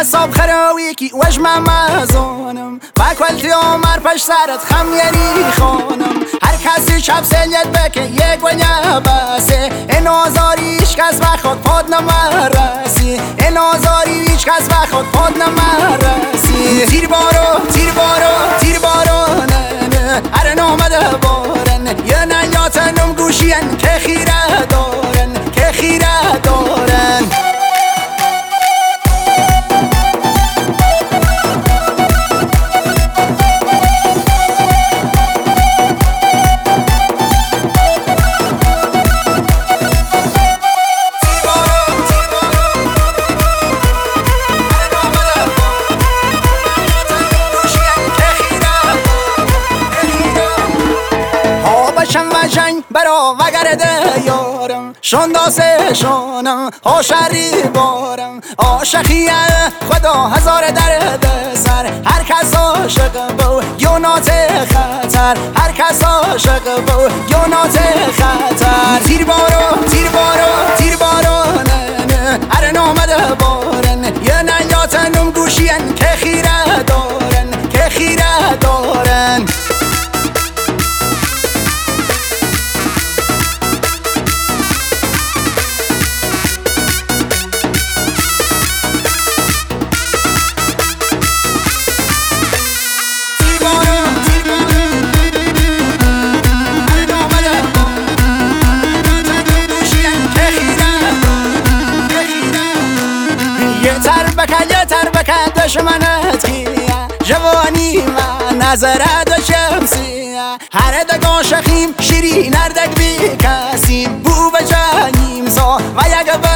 قصاب خراوی کی وجم مزانم باکل عمر پشت سرت خم یری خانم هر کسی چپ سلیت بکه یک و نبسه این آزاری هیچ کس بخواد پاد نمرسی این آزاری هیچ کس بخواد پاد نمرسی تیر بارو تیر بارو تیر بارو نه هر نامده بارن یه نیاتنم گوشین که خیره دارن که خیره دارن جنگ برا وگرده یارم شنداسه شانم آشری بارم عاشقیه خدا هزار درد سر هر کس عاشق بو گنات خطر هر کس عاشق بو گنات خطر تیر بارو تیر بارو تیر بارو نه هر نامده بارن یه نیاتنم گوشین که خیره دارن که خیره دارن یه تر بکن دشمنت کیه جوانی من نظره دو شمسیه هر دگان شخیم شیری نردک بی کسیم بو بجنیم زا و یک